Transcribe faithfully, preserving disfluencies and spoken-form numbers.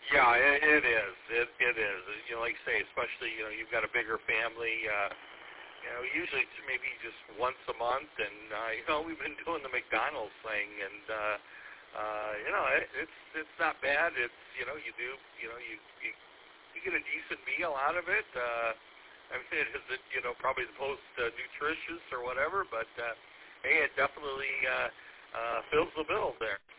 Yeah, it, it is. It it is. You know, like you say, especially you know you've got a bigger family. Uh, you know, usually it's maybe just once a month, and uh, you know we've been doing the McDonald's thing, and uh, uh, you know it, it's it's not bad. It's you know you do you know you you, you get a decent meal out of it. Uh, I mean, it isn't you know probably the most uh, nutritious or whatever, but uh, hey, it definitely uh, uh, fills the bill there.